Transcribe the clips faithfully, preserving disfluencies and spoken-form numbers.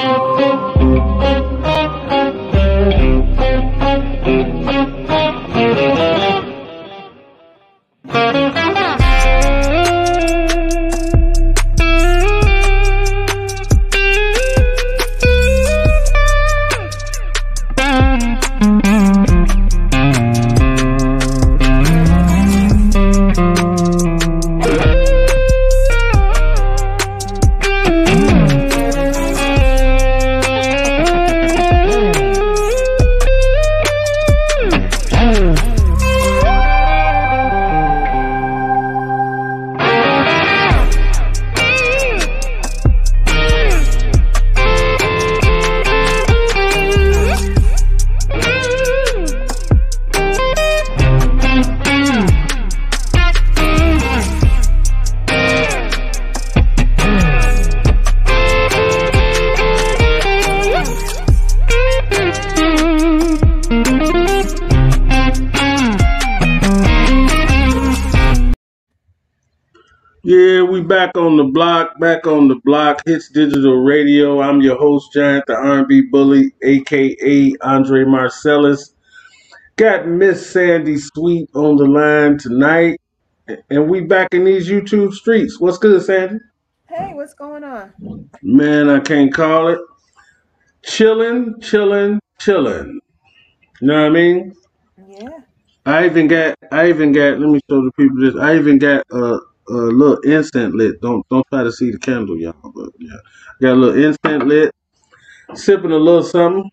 Yeah, we back on the block, back on the block, Hits Digital Radio. I'm your host, Giant, the R and B Bully, a k a. Andre Marcellus. Got Miss Sandy Sweet on the line tonight, and we back in these YouTube streets. What's good, Sandy? Hey, what's going on? Man, I can't call it. Chilling, chilling, chilling. You know what I mean? Yeah. I even got, I even got, let me show the people this. I even got a, a little instant lit. Don't don't try to see the candle, y'all. But yeah, got a little instant lit. Sipping a little something.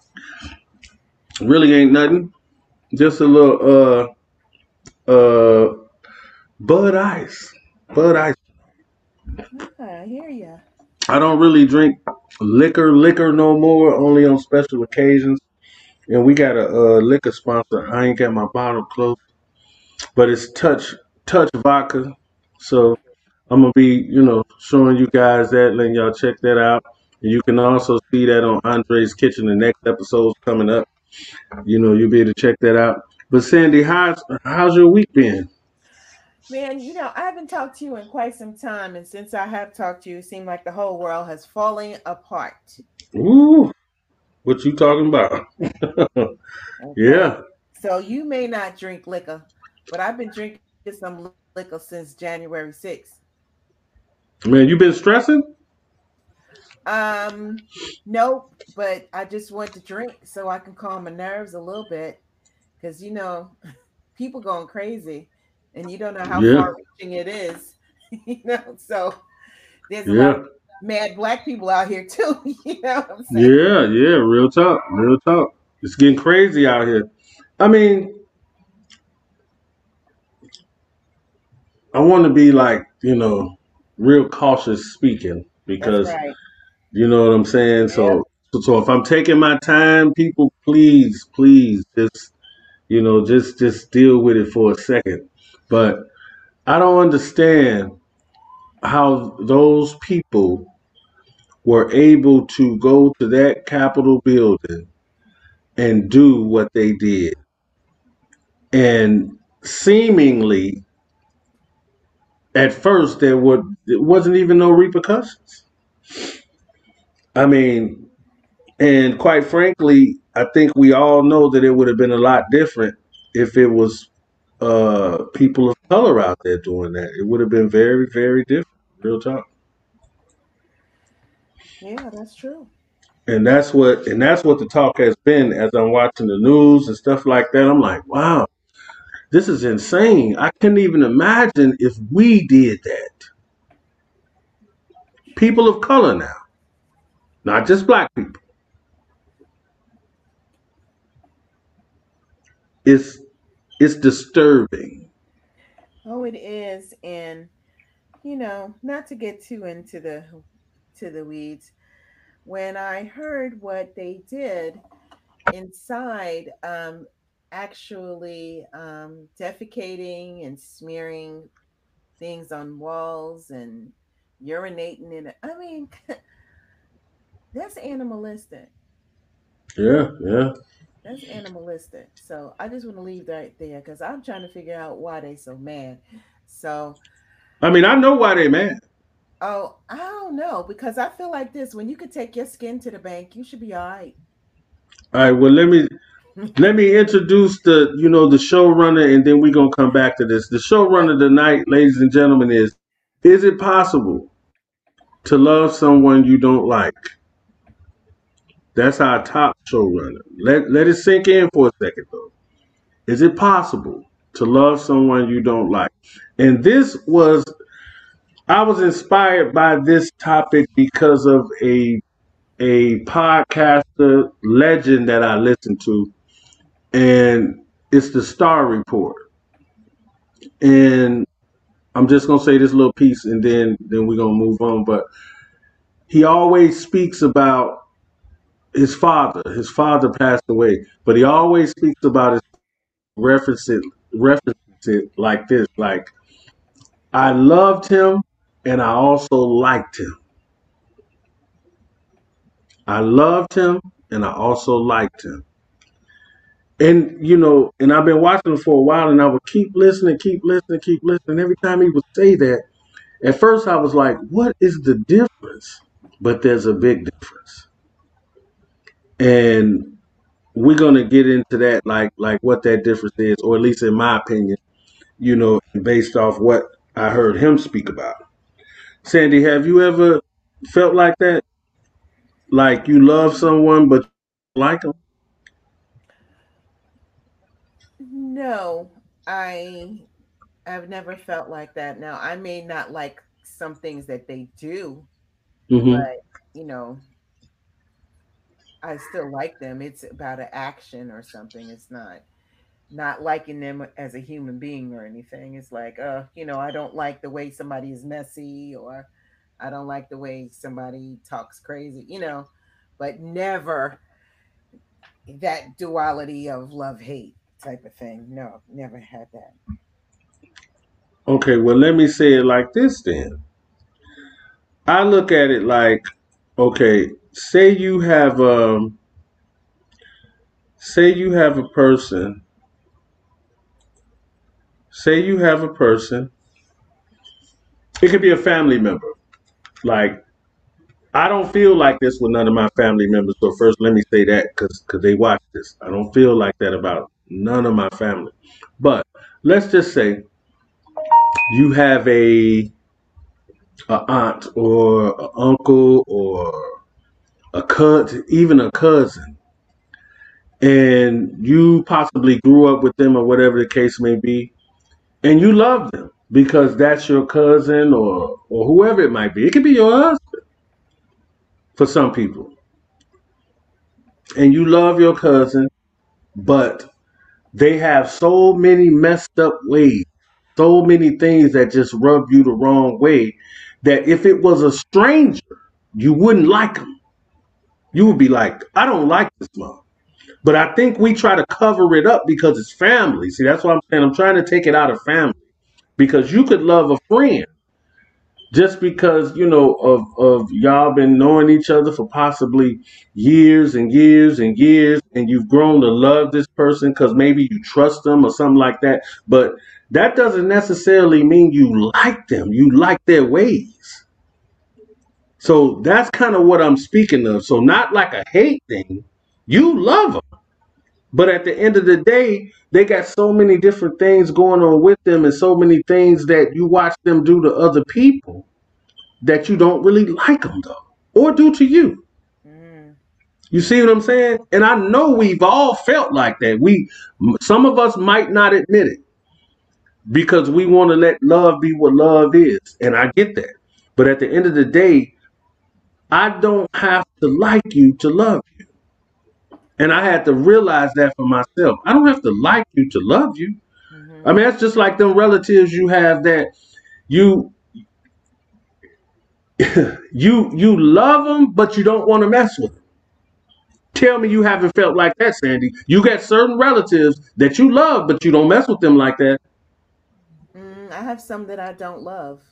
Really ain't nothing. Just a little uh uh Bud Ice. Bud Ice. I hear ya. I don't really drink liquor, liquor no more. Only on special occasions. And we got a uh, liquor sponsor. I ain't got my bottle close, but it's Touch Touch Vodka. So I'm gonna be, you know, showing you guys that, letting y'all check that out. And you can also see that on Andre's Kitchen. The next episode's coming up. You know, you'll be able to check that out. But Sandy, how's how's your week been? Man, you know, I haven't talked to you in quite some time, and since I have talked to you, it seems like the whole world has fallen apart. Ooh, what you talking about? Okay. Yeah. So you may not drink liquor, but I've been drinking some liquor since January sixth. Man, you been stressing? Um, nope, but I just want to drink so I can calm my nerves a little bit, because you know, people going crazy, and you don't know how Yeah. far-reaching it is. You know, so there's a Yeah. lot of mad black people out here too. You know what I'm saying? Yeah, yeah, real talk, real talk. It's getting crazy out here. I mean, I want to be like, you know, real cautious speaking That's because right. you know what I'm saying. Yeah. So, so, so if I'm taking my time, people, please, please, just you know, just just deal with it for a second. But I don't understand how those people were able to go to that Capitol building and do what they did, and seemingly at first there would it wasn't even no repercussions. I mean, and quite frankly, I think we all know that it would have been a lot different if it was uh, people of color out there doing that. It would have been very, very different. Real talk. Yeah, that's true. And that's what and that's what the talk has been as I'm watching the news and stuff like that. I'm like, wow, this is insane. I couldn't even imagine if we did that. People of color now, not just black people. It's it's disturbing. Oh, it is, and you know, not to get too into the to the weeds. When I heard what they did inside, um, actually um, defecating and smearing things on walls and urinating in it. I mean, that's animalistic. Yeah, yeah. That's animalistic. So I just want to leave that there because I'm trying to figure out why they so mad. So I mean, I know why they mad. Oh, I don't know because I feel like this. When you could take your skin to the bank, you should be all right. All right. Well, let me let me introduce the you know the showrunner, and then we're gonna come back to this. The showrunner tonight, ladies and gentlemen, is is it possible to love someone you don't like? That's our top showrunner. Let let it sink in for a second though. Is it possible to love someone you don't like? And this was I was inspired by this topic because of a a podcaster legend that I listen to, and it's the Star Report. And I'm just gonna say this little piece, and then then we're gonna move on. But he always speaks about his father. His father passed away, but he always speaks about his reference it references it like this, like I loved him and I also liked him. I loved him and I also liked him. And you know, and I've been watching him for a while, and I would keep listening, keep listening, keep listening. Every time he would say that, at first I was like, "What is the difference?" But there's a big difference, and we're gonna get into that, like like what that difference is, or at least in my opinion, you know, based off what I heard him speak about. Sandy, have you ever felt like that? Like you love someone but you don't like them? No, I I've never felt like that. Now, I may not like some things that they do, Mm-hmm. but you know, I still like them. It's about an action or something. It's not not liking them as a human being or anything. It's like, uh, you know, I don't like the way somebody is messy or I don't like the way somebody talks crazy, you know, but never that duality of love hate type of thing. No, never had that. Okay, well, let me say it like this then. I look at it like, okay, say you have um, say you have a person, say you have a person. It could be a family member. Like I don't feel like this with none of my family members. So first, let me say that because because they watch this. I don't feel like that about none of my family. But let's just say you have a, a aunt or a uncle or a cousin, even a cousin, and you possibly grew up with them or whatever the case may be, and you love them because that's your cousin or or whoever it might be. It could be your husband for some people, and you love your cousin, but they have so many messed up ways, so many things that just rub you the wrong way that if it was a stranger, you wouldn't like them. You would be like, I don't like this mom. But I think we try to cover it up because it's family. See, that's what I'm saying. I'm trying to take it out of family because you could love a friend just because you know of of y'all been knowing each other for possibly years and years and years, and you've grown to love this person because maybe you trust them or something like that. But that doesn't necessarily mean you like them. You like their ways. So that's kind of what I'm speaking of. So not like a hate thing. You love them. But at the end of the day, they got so many different things going on with them and so many things that you watch them do to other people that you don't really like them though, or do to you. Mm, You see what I'm saying? And I know we've all felt like that. We, some of us might not admit it because we want to let love be what love is, and I get that. But at the end of the day, I don't have to like you to love you, and I had to realize that for myself. I don't have to like you to love you. I mm-hmm. mean, that's just like them relatives you have that you you you love them, but you don't want to mess with them. Tell me you haven't felt like that, Sandy. You got certain relatives that you love, but you don't mess with them like that. Mm, I have some that I don't love.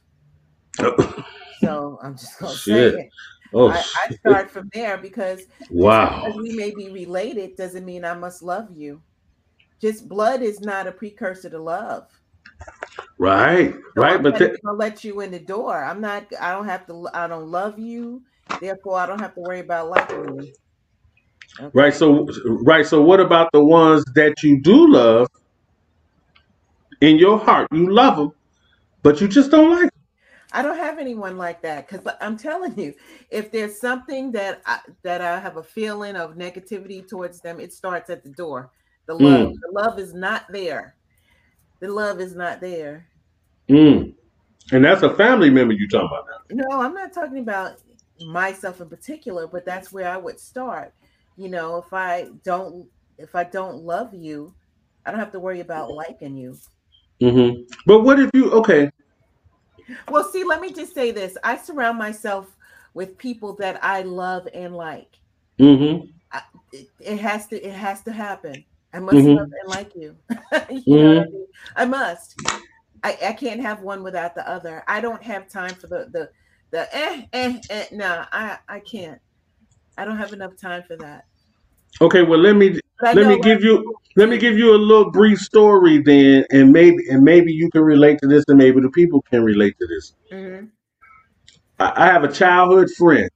So I'm just gonna say Shit. it. Oh, I, I shit. start from there because just because Wow. we may be related doesn't mean I must love you. Just blood is not a precursor to love. Right, So right. I'm But not th- even gonna let you in the door. I'm not. I don't have to. I don't love you. Therefore, I don't have to worry about liking you. right. Okay. So right. So what about the ones that you do love in your heart? You love them, but you just don't like I don't have anyone like that because I'm telling you, if there's something that I, that I have a feeling of negativity towards them, it starts at the door. The love, them. the love is not there. The love is not there. Mm, mm. And that's a family member you talking about now. No, I'm not talking about myself in particular, but that's where I would start. You know, if I don't if I don't love you, I don't have to worry about liking you. Hmm. But what if you? Okay. Well, see, let me just say this. I surround myself with people that I love and like. Hmm. I, it, it has to it has to happen. I must love Hmm. and like you. You know what I Hmm. mean? I must. I, I can't have one without the other. I don't have time for the the the eh eh eh. No, I I can't. I don't have enough time for that. Okay. Well, let me But I let know a me lot give of you people let me do. give you a little brief story then, and maybe and maybe you can relate to this, and maybe the people can relate to this. Hmm. I, I have a childhood friend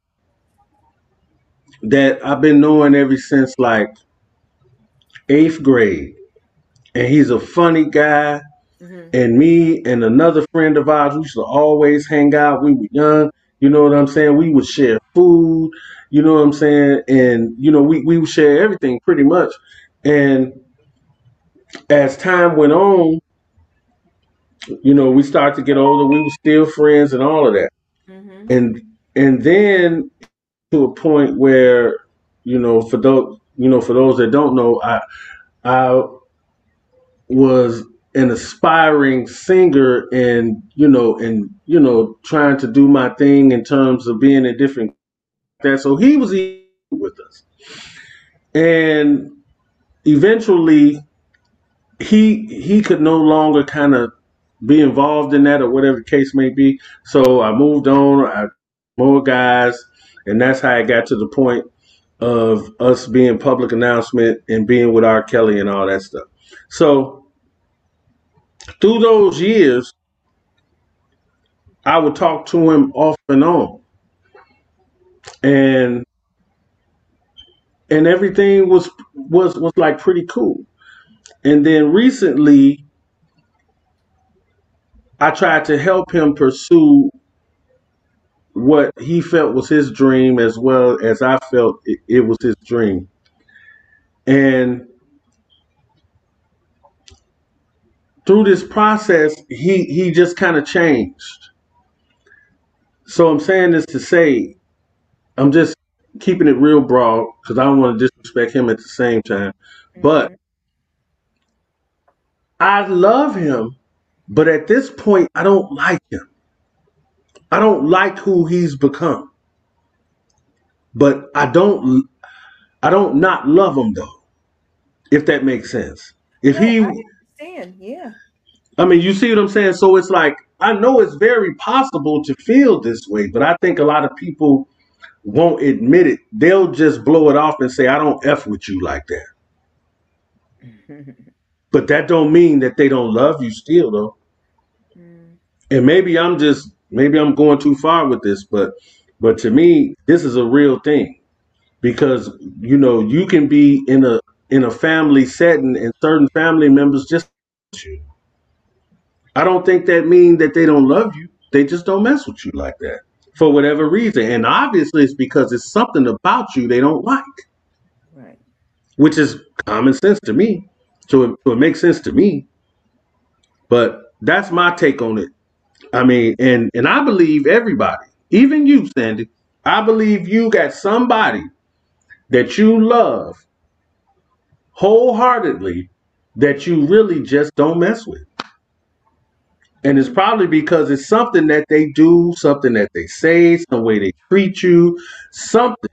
that I've been knowing ever since like eighth grade, and he's a funny guy. Hmm. And me and another friend of ours, we used to always hang out. We were young, you know what I'm saying? We would share food, you know what I'm saying? And, you know, we, we would share everything pretty much. And as time went on, you know, we started to get older. We were still friends and all of that. Hmm. And and then to a point where, you know, for those you know, for those that don't know, I I was an aspiring singer and you know and you know trying to do my thing in terms of being in different that so he was with us and eventually he he could no longer kind of be involved in that or whatever the case may be, so I moved on. I more guys, and that's how it got to the point of us being public announcement and being with R. Kelly and all that stuff. So through those years I would talk to him off and on, and and everything was was was like pretty cool. And then recently, I tried to help him pursue what he felt was his dream, as well as I felt it, it was his dream. And through this process, he he just kind of changed. So I'm saying this to say, I'm just keeping it real broad because I don't want to disrespect him at the same time. But Hmm. I love him. But at this point, I don't like him. I don't like who he's become. But I don't I don't not love him though, if that makes sense. If No, I he understand. Yeah. I mean, you see what I'm saying? So it's like I know it's very possible to feel this way, but I think a lot of people won't admit it. They'll just blow it off and say, I don't F with you like that. But that don't mean that they don't love you still though. Mm. And maybe I'm just maybe I'm going too far with this, but but to me, this is a real thing. Because you know you can be in a in a family setting and certain family members just you. I don't think that means that they don't love you. They just don't mess with you like that for whatever reason. And obviously it's because it's something about you they don't like, Right. which is common sense to me. So it, so it makes sense to me. But that's my take on it. I mean, and and I believe everybody, even you, Sandy. I believe you got somebody that you love wholeheartedly that you really just don't mess with. And it's Mm. probably because it's something that they do, something that they say, some way they treat you, something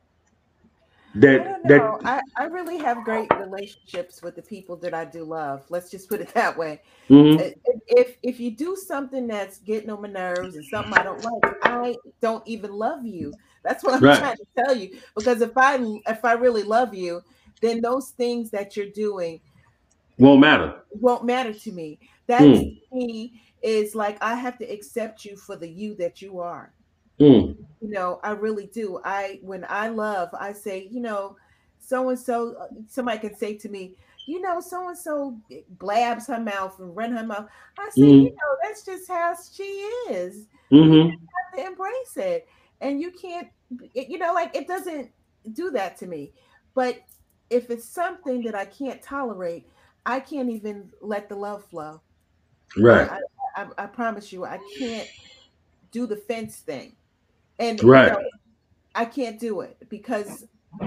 I that don't that know. I, I really have great relationships with the people that I do love. Let's just put it that way. mm-hmm, Uh, If if you do something that's getting on my nerves and something I don't like, I don't even love you. That's what I'm right trying to tell you. Because if I if I really love you, then those things that you're doing won't matter. won't matter to me. That to Mm, me is like I have to accept you for the you that you are. mm, You know, I really do. I when I love, I say, you know, so and so. Somebody can say to me, you know, so and so blabs her mouth and run her mouth. I say, you mm, know, that's just how she is. You just mm-hmm. have to embrace it, and you can't, it- you know, like it doesn't do that to me. But if it's something that I can't tolerate, I can't even let the love flow. I, Right, I, I, I promise you, I can't do the fence thing. And you right, know, I can't do it because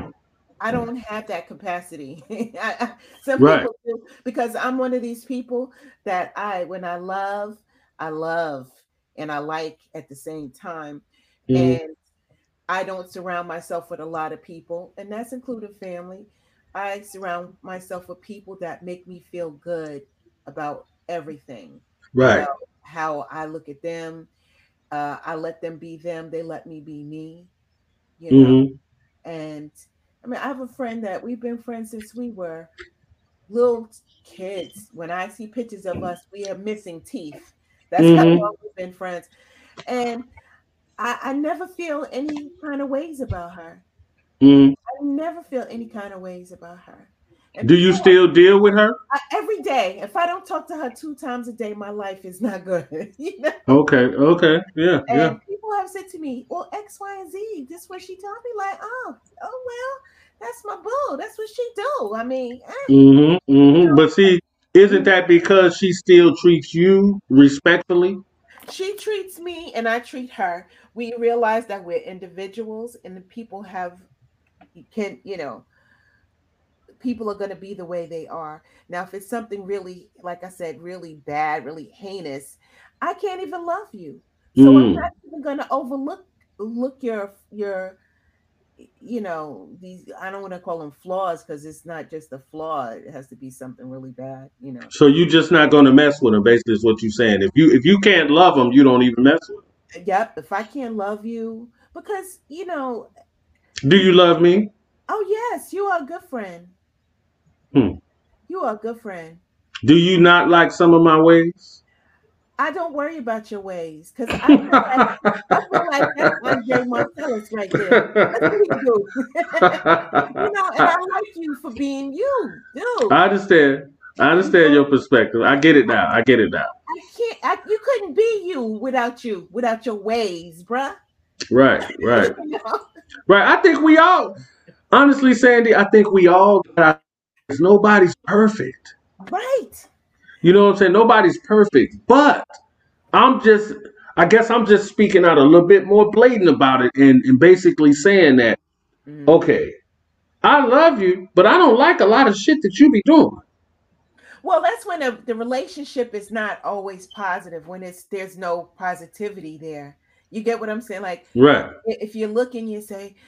I don't have that capacity. I, I, some right. people do because I'm one of these people that I, when I love, I love and I like at the same time. Mm, And I don't surround myself with a lot of people, and that's including family. I surround myself with people that make me feel good about everything, right. about how I look at them. Uh, I let them be them, they let me be me, you know. Mm-hmm. And I mean, I have a friend that we've been friends since we were little kids. When I see pictures of us, we have missing teeth. That's how Mm-hmm. long we've been friends. And I, I never feel any kind of ways about her. Mm. I never feel any kind of ways about her. And Do you people, still deal with her? I, every day, if I don't talk to her two times a day, my life is not good. You know? Okay, okay, yeah, yeah. And people have said to me, well, X, Y, and Z, this is what she told me. Like, oh, oh, well, that's my boo. That's what she do. I mean, eh, Mm-hmm. you Mm-hmm. But see, know, isn't mhm. that because she still treats you respectfully? She treats me and I treat her. We realize that we're individuals and the people have, can, you know, people are going to be the way they are. Now, if it's something really, like I said, really bad, really heinous, I can't even love you. So I'm Mm. not even going to overlook look your your you know these. I don't want to call them flaws because it's not just a flaw. It has to be something really bad. You know. So you just not gonna mess with them? Basically, is what you're saying. If you if you can't love them, you don't even mess with Yep. If I can't love you, because you know, them. Do you love me? oh yes, you are a good friend. Hmm. You are a good friend. Do you not like some of my ways? I don't worry about your ways because I feel like I feel like that's Andre Marcellus right there. That's what he do. You know, and I like you for being you, dude. I understand. I You understand know, your perspective. I get it now. I get it now. I can't. I, you couldn't be you without you, without your ways, bruh. Right, right, You know? right. I think we all, honestly, Sandy, I think we all got. Nobody's perfect. Right. You know what I'm saying? Nobody's perfect. But I'm just, I guess I'm just speaking out a little bit more blatant about it and, and basically saying that, Mm. okay, I love you, but I don't like a lot of shit that you be doing. Well, that's when the, the relationship is not always positive. When it's there's no positivity there. You get what I'm saying? Like Right. i- if you're looking, you say,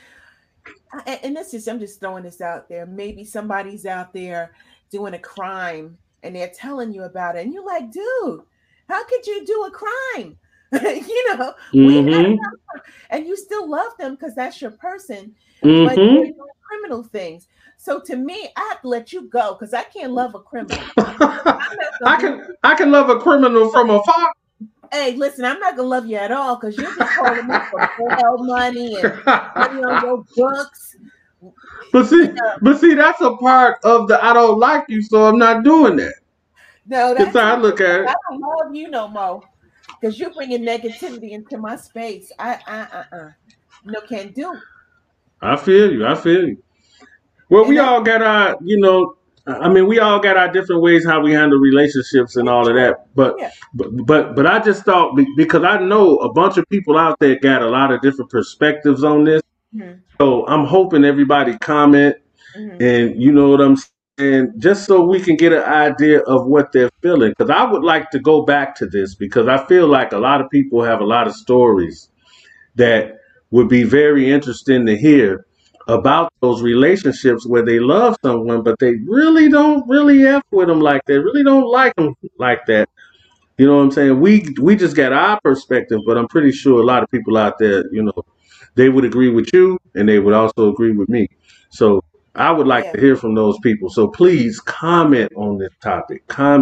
a- and this is I'm just throwing this out there. Maybe somebody's out there doing a crime and they're telling you about it, and you're like, dude, how could you do a crime? You know, we have, Mm-hmm. and you still love them because that's your person, but they're Mm-hmm. doing criminal things. So to me, I have to let you go because I can't love a criminal. I'm not I gonna be. can I can love a criminal from afar. Hey, listen, I'm not gonna love you at all because you'll be calling me for bail money and money on your books. But You see, but see, that's a part of the I don't like you, so I'm not doing that. No, That's that's how I me. look at I it. don't love you no more because you're bringing negativity into my space. I, I, uh, uh, no can do. I feel you. I feel you. Well, And we that's all got our, you know, I mean, we all got our different ways how we handle relationships and it's all of true. that. But, Yeah. but, but, but I just thought be- because I know a bunch of people out there got a lot of different perspectives on this. Hmm. So I'm hoping everybody comment Hmm. and you know what I'm saying, just so we can get an idea of what they're feeling. Because I would like to go back to this because I feel like a lot of people have a lot of stories that would be very interesting to hear about those relationships where they love someone, but they really don't really F with them like that, really don't like them like that. You know what I'm saying? We we just got our perspective, but I'm pretty sure a lot of people out there, you know, they would agree with you and they would also agree with me. So I would like Yeah. to hear from those people. So please comment on this topic. Yeah. Comment.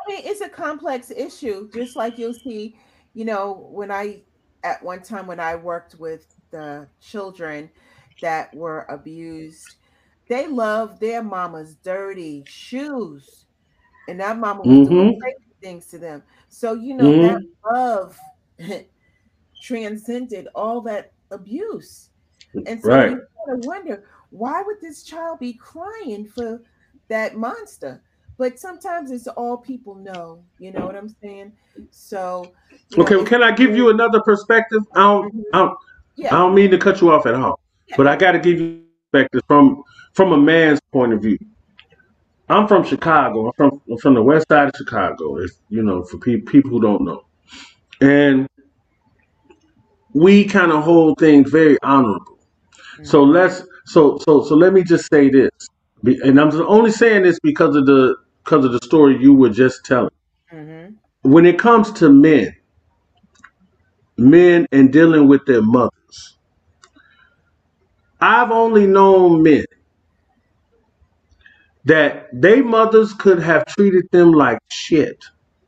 I mean, it's a complex issue, just like you'll see, you know, when I, at one time when I worked with the children that were abused, they loved their mama's dirty shoes, and that mama was doing Mm-hmm. crazy things to them. So, you know, that Mm-hmm. love transcended all that abuse. And so Right. you kind of wonder, why would this child be crying for that monster? But sometimes it's all people know, you know what I'm saying? So, you know, Okay. Well, it's can I give you another perspective? I don't. Mhm. I don't, I Yeah, don't mean to cut you off at all, yeah. but I got to give you perspective from from a man's point of view. I'm from Chicago. I'm from I'm from the west side of Chicago. It's, you know, for pe- people who don't know, and we kind of hold things very honorable. So Mm-hmm. let's so so so let me just say this, Be- and I'm only saying this because of the because of the story you were just telling. Mm-hmm. When it comes to men, men and dealing with their mothers, I've only known men that they mothers could have treated them like shit,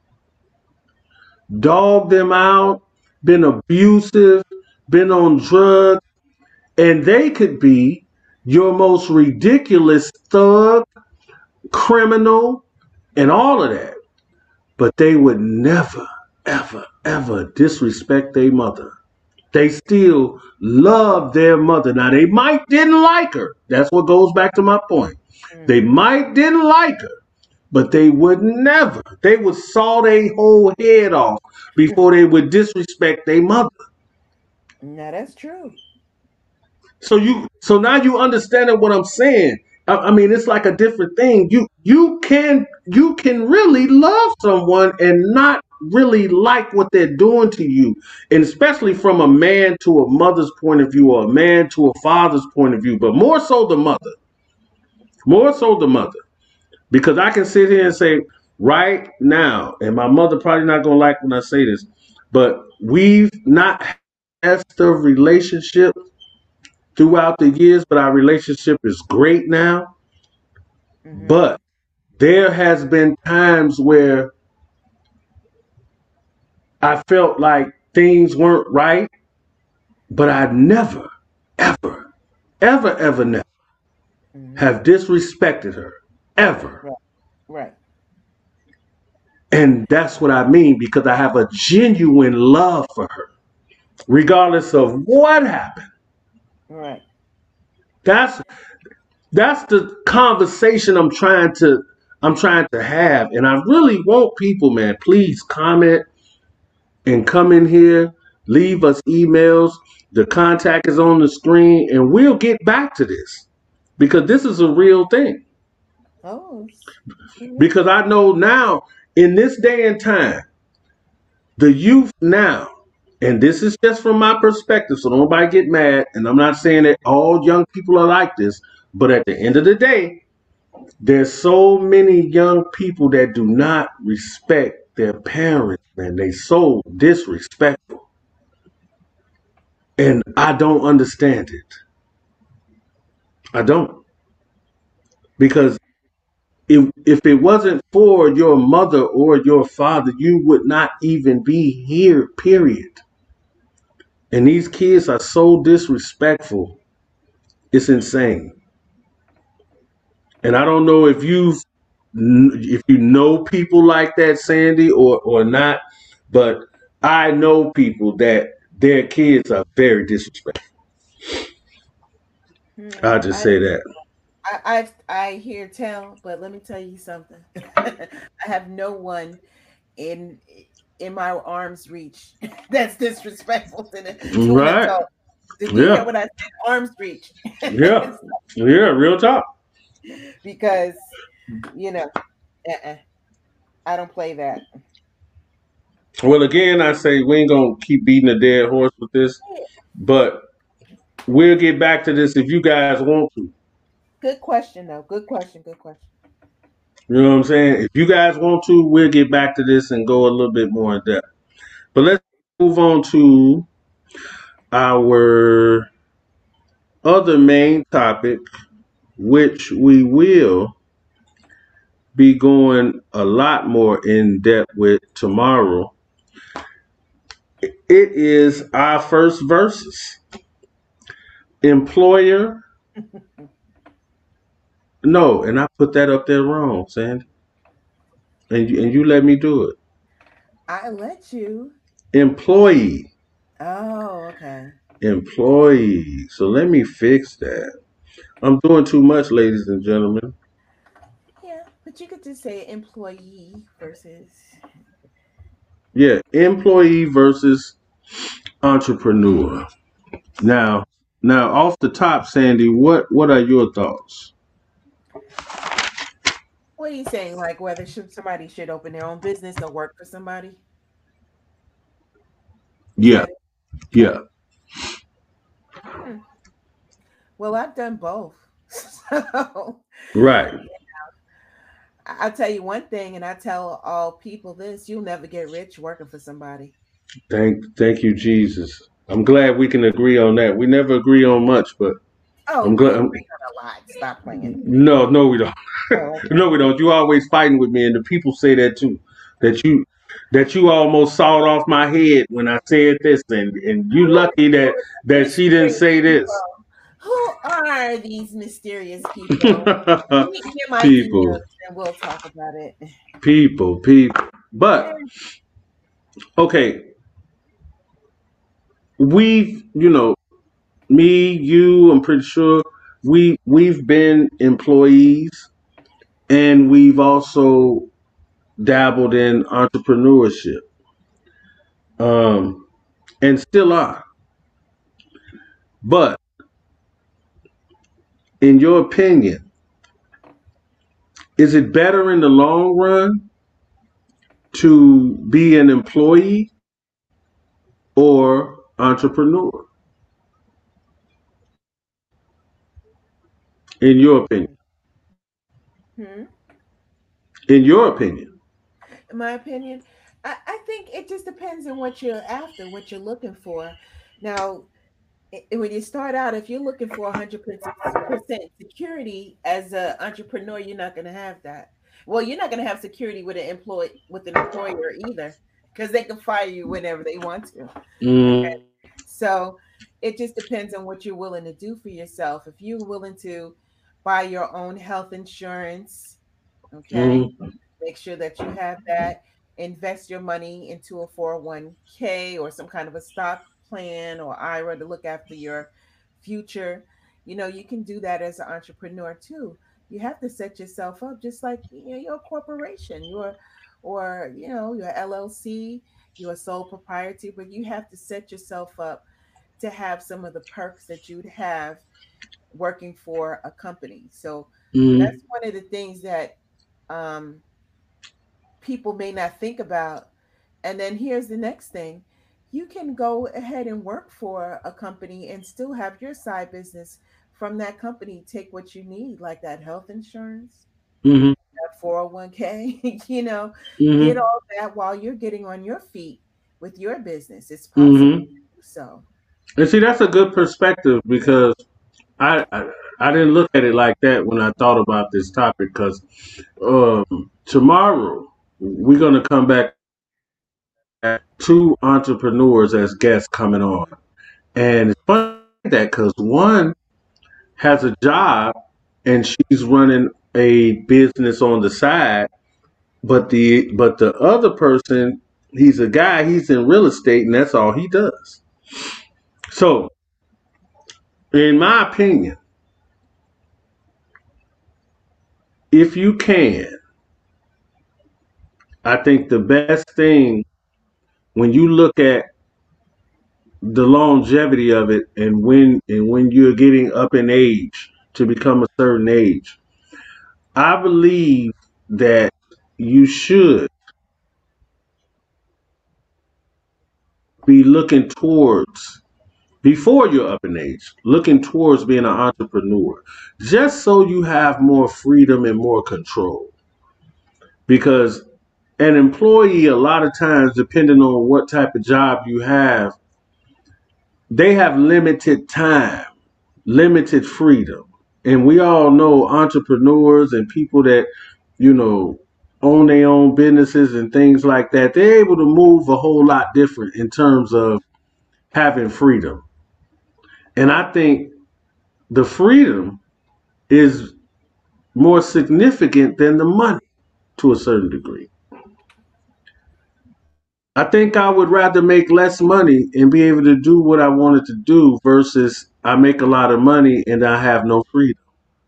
dogged them out, been abusive, been on drugs, and they could be your most ridiculous thug, criminal, and all of that. But they would never, ever, ever disrespect their mother. They still love their mother. Now they might didn't like her. That's what goes back to my point. They Mm-hmm. might didn't like her, but they would never. They would saw their whole head off before they would disrespect their mother. Now that's true. So you, so now you understanding what I'm saying. I, I mean, it's like a different thing. You, you can, you can really love someone and not really like what they're doing to you, and especially from a man to a mother's point of view, or a man to a father's point of view, but more so the mother, more so the mother, because I can sit here and say right now, and my mother probably not gonna like when I say this, but we've not had the relationship throughout the years, but our relationship is great now. Mm-hmm. But there has been times where I felt like things weren't right, but I never, ever, ever, ever, never Mm-hmm. have disrespected her. Ever. Right, right, And that's what I mean because I have a genuine love for her, regardless of what happened. right. That's that's the conversation I'm trying to I'm trying to have. And I really want people, man, please comment and come in here, leave us emails. The contact is on the screen, and we'll get back to this because this is a real thing. Oh, s- sure is. Because I know now, in this day and time, the youth now, and this is just from my perspective, so nobody get mad. And I'm not saying that all young people are like this, but at the end of the day, there's so many young people that do not respect their parents, man. They so disrespectful. And I don't understand it. I don't. Because if if it wasn't for your mother or your father, you would not even be here, period. And these kids are so disrespectful. It's insane. And I don't know if you've if you know people like that, Sandy, or or not, but I know people that their kids are very disrespectful. Hmm. I'll just I, say that. I, I, I hear tell, but let me tell you something. I have no one in in my arm's reach that's disrespectful to the, to an Right. adult. Did you hear Yeah. what I said? Arm's reach. Yeah. Yeah. Real talk. Because you know, uh-uh, I don't play that. Well, again, I say we ain't gonna keep beating a dead horse with this, but we'll get back to this if you guys want to. Good question, though. Good question. Good question. You know what I'm saying? If you guys want to, we'll get back to this and go a little bit more in depth. But let's move on to our other main topic, which we will be going a lot more in depth with tomorrow. It is our first verses. Employer, no, and I put that up there wrong, Sandy, and you, and you let me do it. I let you. Employee, Oh, okay. employee. So let me fix that. I'm doing too much, ladies and gentlemen. Yeah, but you could just say employee versus. Yeah, employee versus entrepreneur. Now, now off the top, Sandy, what what are your thoughts? What are you saying? Like whether should somebody should open their own business or work for somebody? Is Yeah, that it? yeah, Hmm. Well, I've done both. So right. I- I'll tell you one thing, and I tell all people this: you'll never get rich working for somebody. Thank thank you, Jesus. I'm glad we can agree on that. We never agree on much, but Oh, I'm we glad. agree I'm, on a lot. Stop playing. no, no, we don't. Oh, No, we don't. You always fighting with me, and the people say that too. That you that you almost sawed off my head when I said this, and and you who lucky that who are these that she didn't mysterious say this. people? Who are these mysterious people? Meet me in my D Ms People, and we'll talk about it. people, people. Yeah. But okay, we've you know me, you. I'm pretty sure we we've been employees, and we've also dabbled in entrepreneurship, um, and still are. But in your opinion, is it better in the long run to be an employee or entrepreneur? In your opinion, Hmm. in your opinion. In my opinion, I, I think it just depends on what you're after, what you're looking for. Now, i- when you start out, if you're looking for one hundred percent security as an entrepreneur, you're not going to have that. Well, you're not going to have security with an employee with an employer either, because they can fire you whenever they want to. Okay, Mm, so it just depends on what you're willing to do for yourself. If you're willing to buy your own health insurance, okay, mm, make sure that you have that. Invest your money into a four oh one k or some kind of a stock plan or I R A to look after your future. You know, you can do that as an entrepreneur too. You have to set yourself up just like, you know, your corporation, your or you know, your L L C, your sole proprietor, but you have to set yourself up to have some of the perks that you'd have working for a company. So mm, that's one of the things that um, people may not think about. And then here's the next thing: you can go ahead and work for a company and still have your side business from that company. Take what you need, like that health insurance, mm, that four oh one k, you know, get mm, all that while you're getting on your feet with your business. It's possible mm. to do so. And see, that's a good perspective because I, I I didn't look at it like that when I thought about this topic. Because um, tomorrow we're gonna come back at two entrepreneurs as guests coming on, and it's funny that because one has a job and she's running a business on the side, but the but the other person, he's a guy, he's in real estate, and that's all he does. So, in my opinion, if you can, I think the best thing when you look at the longevity of it and when and when you're getting up in age to become a certain age, I believe that you should be looking towards before you're up in age, looking towards being an entrepreneur, just so you have more freedom and more control. Because an employee, a lot of times, depending on what type of job you have, they have limited time, limited freedom. And we all know entrepreneurs and people that you know, own their own businesses and things like that, they're able to move a whole lot different in terms of having freedom. And I think the freedom is more significant than the money to a certain degree. I think I would rather make less money and be able to do what I wanted to do versus I make a lot of money and I have no freedom.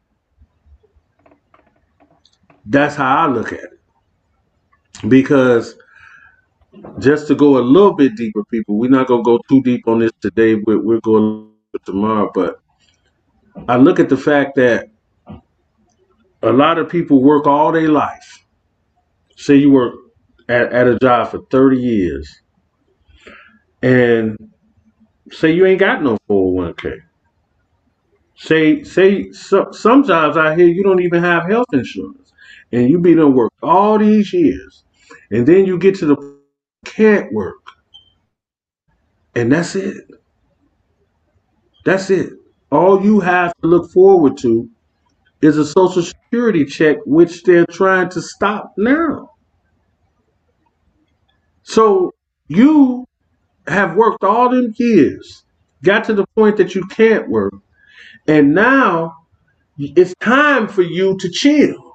That's how I look at it. Because just to go a little bit deeper, people, we're not going to go too deep on this today. We're, we're going tomorrow. But I look at the fact that a lot of people work all their life. Say you work at, at a job for thirty years and say you ain't got no four oh one k. Say, say so, some jobs out here you don't even have health insurance, and you be done work all these years, and then you get to the point you can't work, and that's it. That's it. All you have to look forward to is a social security check, which they're trying to stop now. So you have worked all them years, got to the point that you can't work, and now it's time for you to chill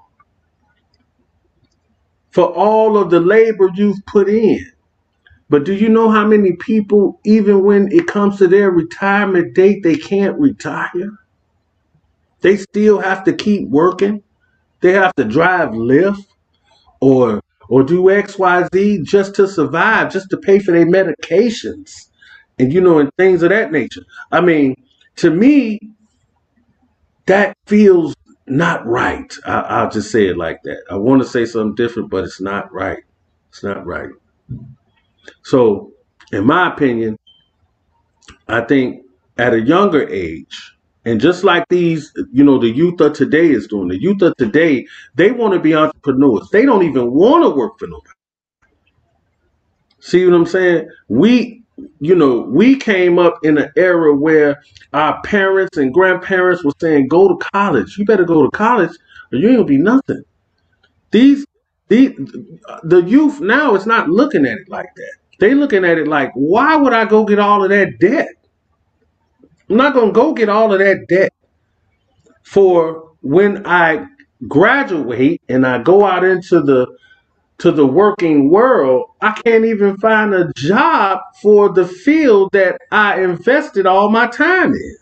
for all of the labor you've put in. But do you know how many people, even when it comes to their retirement date, they can't retire? They still have to keep working. They have to drive Lyft or or do X Y Z just to survive, just to pay for their medications and you know and things of that nature. I mean, to me, that feels not right. I, I'll just say it like that. I want to say something different, but it's not right. It's not right. So, in my opinion, I think at a younger age, and just like these, you know, the youth of today is doing, the youth of today, they want to be entrepreneurs. They don't even want to work for nobody. See what I'm saying? We, you know, we came up in an era where our parents and grandparents were saying, go to college. You better go to college or you ain't gonna be nothing. These, these, the youth now is not looking at it like that. They looking at it like, why would I go get all of that debt? I'm not gonna go get all of that debt for when I graduate and I go out into the to the working world. I can't even find a job for the field that I invested all my time in.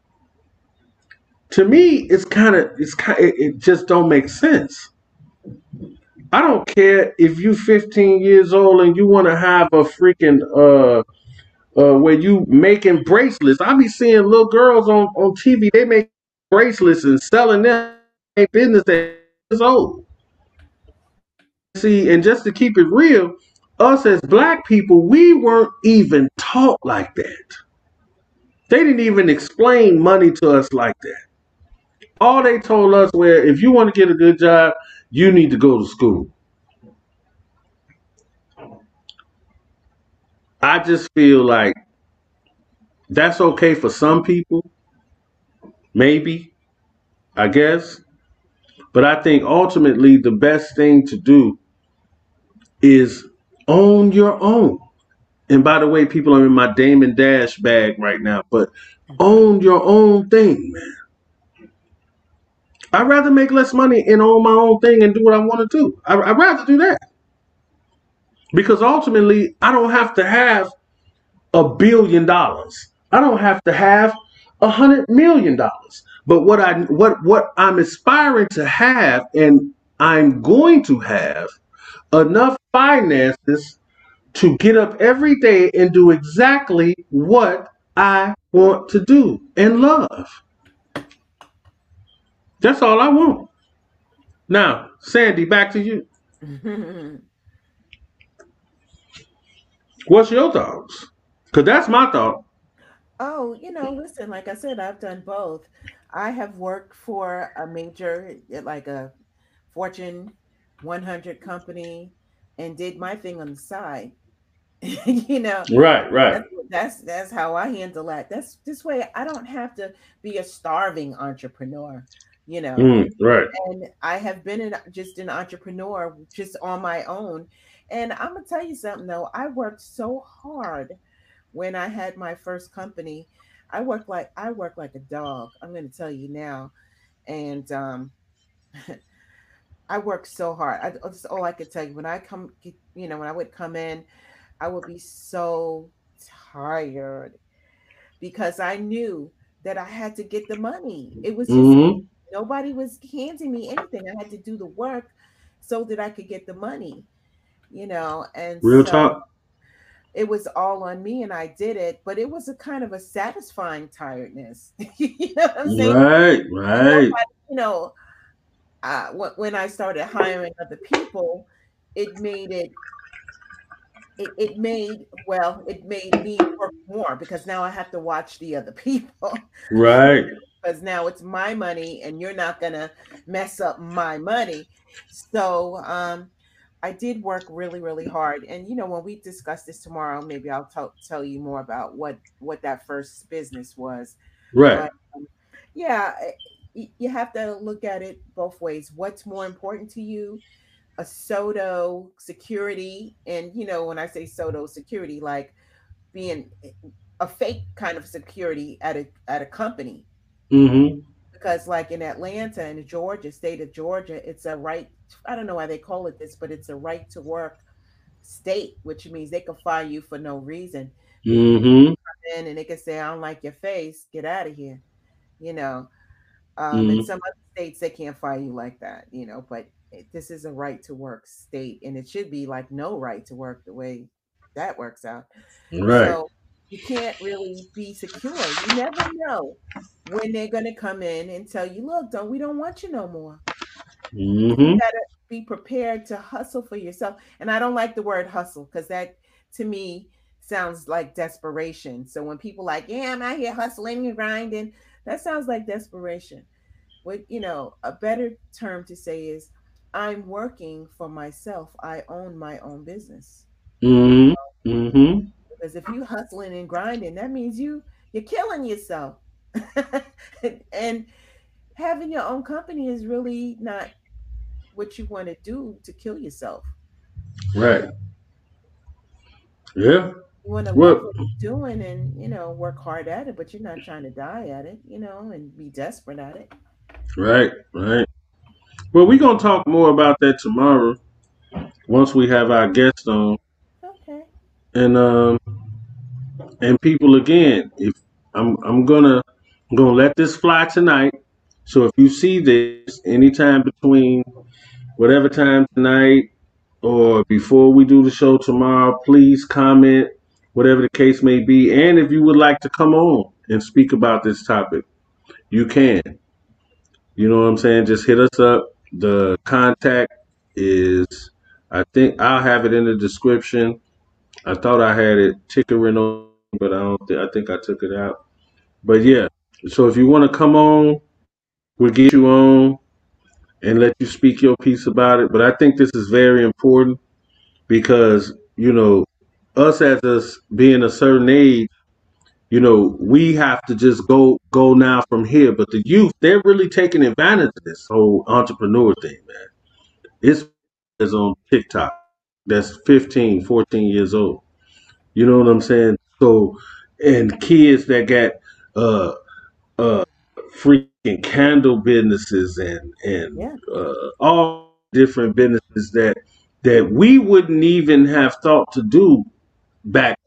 To me, it's kind of it's kind it, it just don't make sense. I don't care if you fifteen years old and you want to have a freaking uh uh where you making bracelets. I be seeing little girls on on T V. They make bracelets and selling them a business at years old. See, and just to keep it real, us as black people, we weren't even taught like that. They didn't even explain money to us like that. All they told us were if you want to get a good job, you need to go to school. I just feel like that's okay for some people, maybe, I guess. But I think ultimately the best thing to do is own your own. And by the way, people, I'm in my Damon Dash bag right now, but own your own thing, man. I'd rather make less money and own my own thing and do what I want to do. I, I'd rather do that. Because ultimately, I don't have to have a billion dollars. I don't have to have a hundred million dollars. But what I what what I'm aspiring to have, and I'm going to have enough finances to get up every day and do exactly what I want to do and love. That's all I want. Now, Sandy, back to you. What's your thoughts? Because that's my thought. Oh, you know, listen, like I said, I've done both. I have worked for a major, eh, like a Fortune one hundred company, and did my thing on the side. you know, Right, right. that's that's that's how I handle that. That's this way I don't have to be a starving entrepreneur. you know. Mm, right. And I have been an, just an entrepreneur just on my own. And I'm gonna tell you something though, I worked so hard when I had my first company. I worked like I worked like a dog. I'm gonna tell you now. And um I worked so hard. I, that's all I could tell you. When I come, you know, when I would come in, I would be so tired because I knew that I had to get the money. It was just Mm-hmm. nobody was handing me anything. I had to do the work so that I could get the money, you know. And Real so talk. it was all on me and I did it, but it was a kind of a satisfying tiredness. You know what I'm saying? Right. And Right. nobody, you know, uh, wh- when I started hiring other people, it made it it, it made well it made me work more because now I have to watch the other people Right. because now it's my money and you're not gonna mess up my money. So um I did work really really hard, and you know when we discuss this tomorrow maybe I'll tell tell you more about what what that first business was. Right. But um, yeah, eh, y- you have to look at it both ways. What's more important to you, a Soto security? And you know when I say Soto security, like being a fake kind of security at a at a company, Mm-hmm. because like in Atlanta in Georgia, state of Georgia, it's a right, I don't know why they call it this, but it's a right to work state, which means they can fire you for no reason. They can Mm-hmm. come in and they can say, I don't like your face, get out of here, you know. Um, in Mm-hmm. some other states, they can't fire you like that, you know, but it, this is a right to work state, and it should be like no right to work the way that works out. Right. So you can't really be secure. You never know when they're going to come in and tell you, look, don't we don't want you no more. So you Mm-hmm. got to be prepared to hustle for yourself. And I don't like the word hustle because that to me sounds like desperation. So when people like, yeah, I'm out here hustling and grinding, that sounds like desperation. What, you know, a better term to say is I'm working for myself. I own my own business. Mm-hmm. Mm-hmm. Because if you hustling and grinding, that means you you're killing yourself. And having your own company is really not what you want to do to kill yourself. Right. Yeah. You want to love Well, what you're doing and, you know, work hard at it, but you're not trying to die at it, you know, and be desperate at it. right. Right. Well, we're gonna talk more about that tomorrow once we have our guest on. Okay. And um and people again, if I'm I'm gonna I'm gonna let this fly tonight. So if you see this anytime between whatever time tonight or before we do the show tomorrow, please comment, whatever the case may be. And if you would like to come on and speak about this topic, you can. You know what I'm saying? Just hit us up. The contact is, I think I'll have it in the description. I thought I had it tickering on, but I don't think I think I took it out. But yeah, so if you want to come on, we'll get you on and let you speak your piece about it. But I think this is very important because you know us as us being a certain age, you know, we have to just go go now from here. But the youth, they're really taking advantage of this whole entrepreneur thing, man. It's is on TikTok. That's fifteen, fourteen years old. You know what I'm saying? So, and kids that got uh uh freaking candle businesses and and Yeah. uh, all different businesses that that we wouldn't even have thought to do back.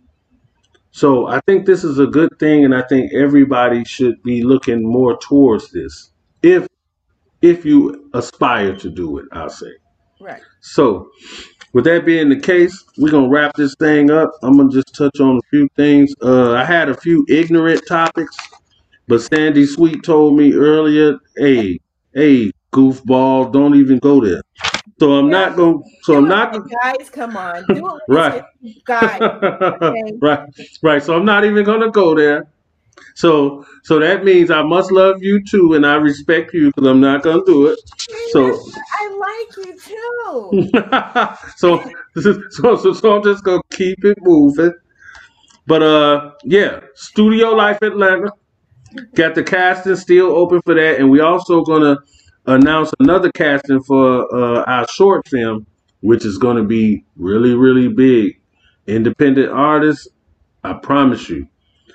So I think this is a good thing, and I think everybody should be looking more towards this if if you aspire to do it. I'll say. Right. So with that being the case, we're gonna wrap this thing up. I'm gonna just touch on a few things. Uh, I had a few ignorant topics, but Sandy Sweet told me earlier, "Hey, hey, goofball, don't even go there." So I'm Yeah. not going. So Do I'm it when not the guys come on. Do it when it's right, just guys. Okay. right, right. So I'm not even gonna go there. So so that means I must love you too, and I respect you because I'm not gonna do it. Hey, So listen, I like you too. so, so so so I'm just gonna keep it moving. But uh, yeah, Studio Life Atlanta. Got the casting still open for that, and we also gonna announce another casting for uh, our short film, which is gonna be really, really big. Independent artists, I promise you.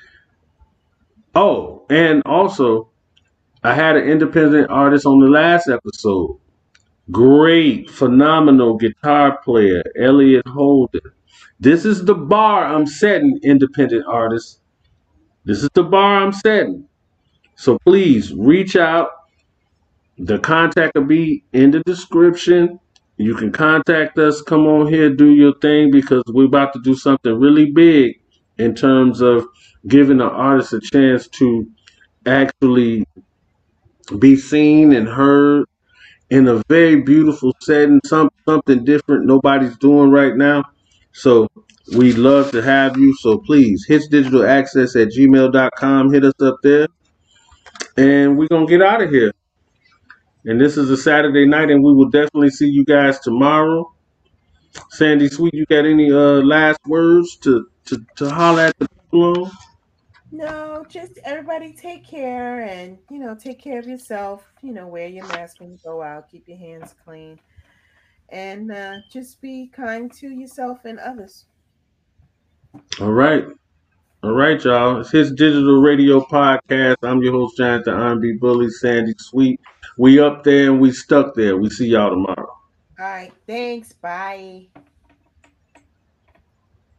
Oh, and also, I had an independent artist on the last episode. Great, phenomenal guitar player, Elliot Holden. This is the bar I'm setting, independent artists. This is the bar I'm setting. So please reach out. The contact will be in the description. You can contact us. Come on here, do your thing because we're about to do something really big in terms of giving the artist a chance to actually be seen and heard in a very beautiful setting, some something different nobody's doing right now. So we'd love to have you. So please, hits digital access at gmail dot com. Hit us up there. And we're gonna get out of here. And this is a Saturday night, and we will definitely see you guys tomorrow. Sandy Sweet, you got any uh last words to to, to holler at the people on? No, just everybody take care and, you know, take care of yourself. You know, wear your mask when you go out, keep your hands clean, and uh, just be kind to yourself and others. All right. All right, y'all. It's his digital radio podcast. I'm your host, Jonathan R and B Bully, Sandy Sweet. We up there and we stuck there. We see y'all tomorrow. All right. Thanks. Bye.